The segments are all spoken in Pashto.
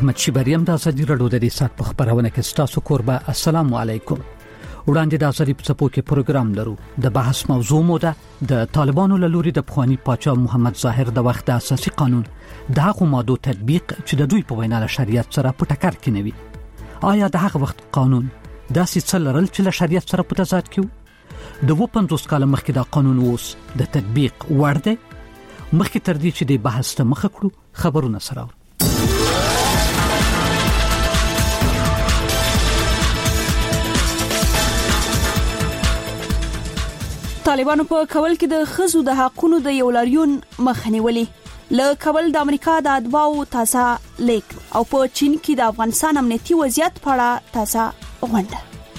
احمد شیبریم د ازادي رادیو د ریسات په خبرونه کې ستاسو قربا. السلام علیکم. وړاندې د ازادي په څپو کې پروګرام لرو. د بحث موضوع مو ده د طالبانو له لوري د پخوانی پاچا محمد ظاهر د وخت د اساسي قانون د هغو ماده تطبیق چې د دوی په وینا له شریعت سره په ټکر کې نه وي. آیا د هغه وخت قانون داسې څه لرل چې له شریعت سره په تضاد کې و؟ د 50 کال مخکې دا قانون اوس د تطبیق وړ دی؟ مخکې تر دې چې د بحث ته مخه کړو خبرونه سره طالبانو په کابل کې د ښځو د حقوقو د یو لاریون مخه نیولې. له کابل د امریکا د اتباعو تازه لیک او په چین کې د افغانستان امنیتي وضعیت په اړه تازه غونډه.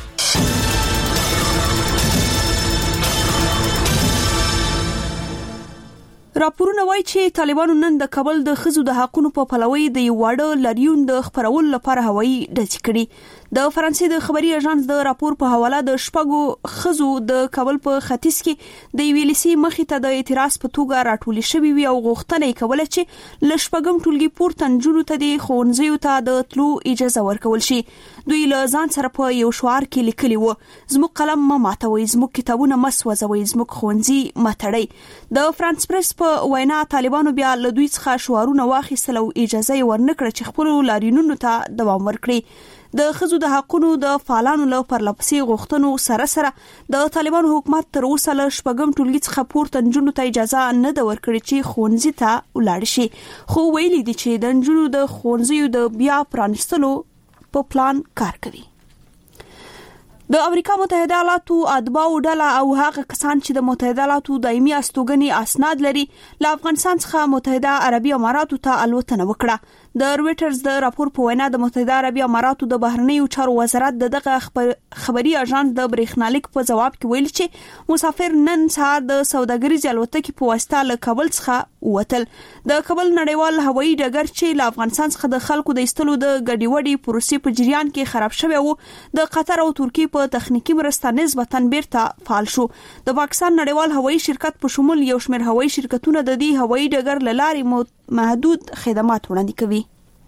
راپورونه وایي چې طالبانو نن د کابل د ښځو د حقوقو په پلوي د یو واړه لاریون د خبرولو لپاره هوایي ډزې کړې. د فرانسې د خبري اژانس د راپور په حواله د شپږو ښځو د کابل په ختیځ کې د ویلسي مخې ته د اعتراض په توګه راټولې شوې وي او غوښتنه یې کوله چې له شپږم ټولګي پورته نجونو ته د ښوونځیو ته د تلو اجازه ورکول شي. دوی له ځان سره په یو شعار کې لیکلي و: زموږ قلم مه ماتوئ، زموږ کتابونه مه سوځوئ، زموږ ښوونځي مه تړئ. د فرانس پریس په وینا طالبانو بیا له دوی څخه شعارونه واخیستل او اجازه یې ورنکړه چې خپل لاریونونو ته دوام ورکړي. د ښځو د حقوقو د فعالانو له پرلپسې غوښتنو سره سره د طالبانو حکومت تر اوسه له شپږم ټولګي څخه پورته نجونو ته اجازه نه ده ورکړې چې ښوونځي ته ولاړ شي، خو ویلي دي چې د نجونو د ښوونځیو د بیا پرانیستلو په پلان کار کوي. د امریکا متحده ایالاتو اتباعو ډله او هغه کسان چې د متحده ایالاتو دایمي استوګنې اسناد لري له افغانستان څخه متحده عربي اماراتو ته الوتنه وکړه. د رويټرز د راپور په وینا د متحده عربي اماراتو د بهرنیو چارو وزارت دغه خبري اژانس د برېښنالیک په جواب کې ویل چې مسافر نن سهار د سوداګریزې الوتکې په واسطه له کابل څخه ووتل. د کابل نړیوال هوایي ډګر چې له افغانستان څخه د خلکو د ایستلو د ګډوډي پروسې په جریان کې خراب شوی و، د قطر او ترکیې په تخنیکی مرسته نسبتاً بیرته فعال شو. د پاکستان نړیوال هوایي شرکت په شمول یو شمېر هوایي شرکتونه د دې هوایي ډګر له لارې محدود خدمات وړاندې کوي.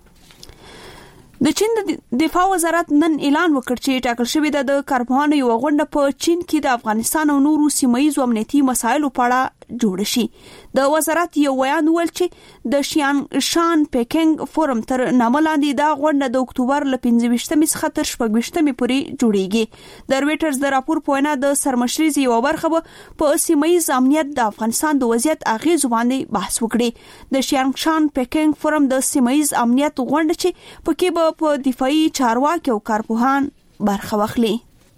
د چین د دفاع وزارت نن اعلان وکړ چې ټاکل شوی د کارپوهانو یو غونډه په چین کې د افغانستان او نورو سیمه‌یزو امنیتي مسایلو په اړه جوړ شي. د وزارت یو بیان ویل چې د شان پیکنګ فورم تر نامه لاندې دا غونډه د اکتوبر له 25 څخه تر 26 پورې جوړیږي. د رويټرز د راپور په وینا د سرمشرۍ یو برخه په سیمه‌یز امنیت د افغانستان د وضعیت اغیز باندې بحث وکړي. د شان پیکنګ فورم د سیمه‌یز امنیت غونډه چې پکې په دفاعي چارواکي او کارپوهان برخه واخلي.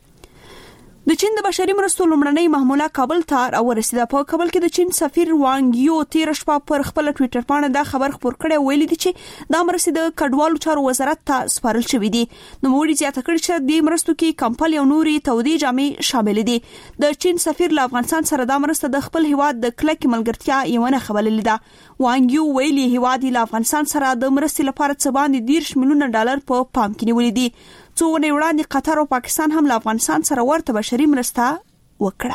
د چین د بشري مرستو لومړنۍ محموله کابل ته راورسیده. په کابل کې د چین سفیر وانګ یو تیر شپه پر خپل ټوئیټر باندې دا خبر خپور کړی، ویلي دي چې دا مرستې د کډوالو چارو وزارت ته سپارل شوې دي. نو موږ زیاته کړی چې د مرستو کې کمپل او نوري تودي جامې شامل دي. د چین سفیر له افغانستان سره دا مرسته د خپل هیواد د کلک ملګرتیا یو نه خبرلې ده. وانګ یو ویلي هیواد له افغانستان سره د مرستې لپاره څه باندې 10 میلیون ډالر په پام کې نیولې دي. څو ورځې وړاندې قطر او پاکستان هم له افغانستان سره ورته بشري مرسته وکړه.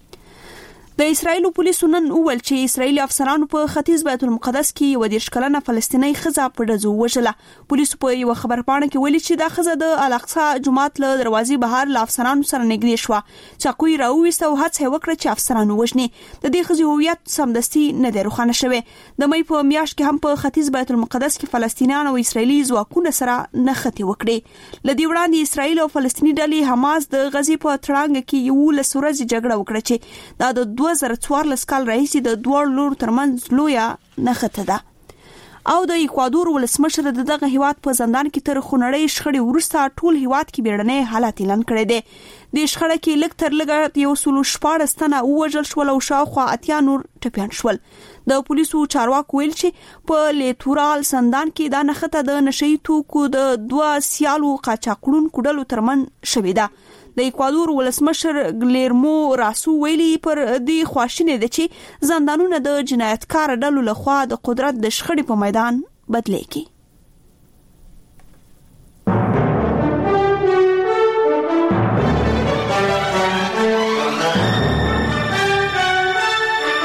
د اسرایل پولیسو نن وویل چې اسرایلی افسرانو په ختیځ بیت المقدس کې 20 کلنه فلسطینی ښځه په ډزو وژله. پولیسو په یو خبرپاڼه کې ویلي چې دا ښځه د الاقصی جومات له دروازې بهر له افسرانو سره نږدې شوه. چاقوی راوویسته او هڅه وکړه چې افسرانو وژني. د دې ښځې هویت سمدستي نه دی روښانه شوی. د مې په میاشت کې هم په ختیځ بیت المقدس کې فلسطینیان او اسرایلی ځواکونه سره نښتې وکړي. لدی وړاندې اسرایل او فلسطینی ډلې حماس د غزې په تړانګ کې یو لس ورځې جګړه وکړه چې دا د 2014 کال راهیسې د دوه لورو ترمنځ لویه نښته ده. او د ایکوادور ولسمشر دغه هیواد په زندان کې تر خونړۍ شخړې وروسته ټول هیواد کې بیړنی حالت اعلان کړی دی. د شخړه کې لږ تر لږه 114 تنه وژل شول او شاوخوا 80 نور ټپیان شول. د پولیسو چارواکو ویل چې په لیتورال زندان کې دا نښته د نشئی توکو د دوه سیالو قاچاقړونکو ډلو ترمنځ شوې ده. د ایکوادور ولسمشر ګلیرمو راسو ویلي پر دې خواشینه ده چې زندانونه د جنایتکار ډلو لخوا د قدرت د شخړې په میدان بدلېږي.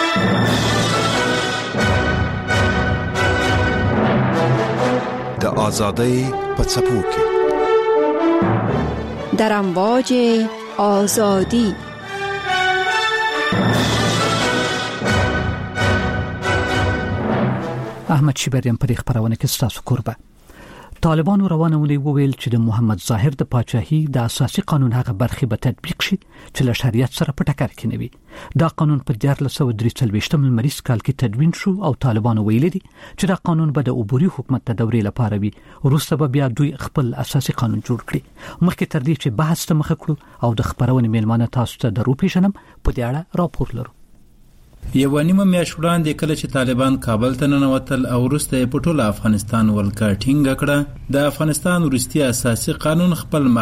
د آزادۍ په څپو کې در امواج آزادی. احمد شیبریم په خبرونه کې ستاسو قربه. طالبانو روانه ولې وویل چې د محمد ظاهر د پاچاهي د اساسي قانون هغه برخې به تطبیق شي چې له شریعت سره په ټکر کې نه وي. دا قانون په 1943 لمریز کال کې تدوین شو او طالبانو ویل دي چې دا قانون به د عبوري حکومت د دورې لپاره وي. وروسته به بیا دوی خپل اساسي قانون جوړ کړي. مخکې تر دې چې بحث ته مخ کړو او د خبرونې میلمانه تاسو ته درو پیژنم په دې اړه راپور لرو. یو نیمه میاشت وړاندې کله چې طالبان کابل ته ننوتل او وروسته په ټول افغانستان ولکه ټینګه کړه، د افغانستان وروستي اساسي قانون خپل